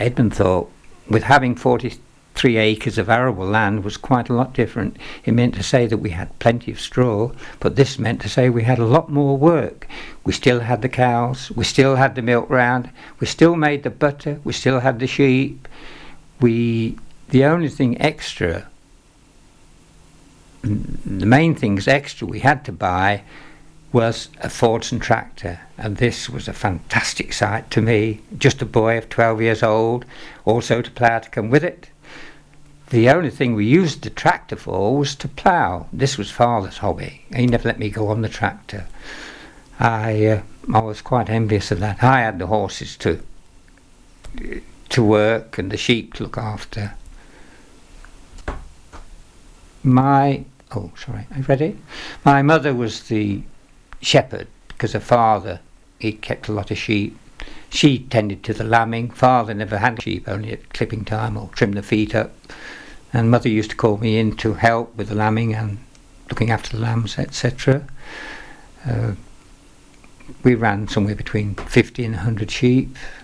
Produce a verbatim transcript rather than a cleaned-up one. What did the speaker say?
Edmund thought with having forty-three acres of arable land was quite a lot different. It meant to say that we had plenty of straw, but this meant to say we had a lot more work. We still had the cows, we still had the milk round, we still made the butter, we still had the sheep. We, the only thing extra, the main things extra we had to buy was a Fordson tractor, and this was a fantastic sight to me, just a boy of twelve years old, also to plough to come with it. The only thing we used the tractor for was to plough. This was Father's hobby. He never let me go on the tractor. I uh, I was quite envious of that. I had the horses to to work and the sheep to look after. My oh sorry, are you ready? My mother was the shepherd, because her father, he kept a lot of sheep. She tended to the lambing. Father never had sheep, only at clipping time or trim the feet up. And mother used to call me in to help with the lambing and looking after the lambs, et cetera. Uh, we ran somewhere between fifty and one hundred sheep.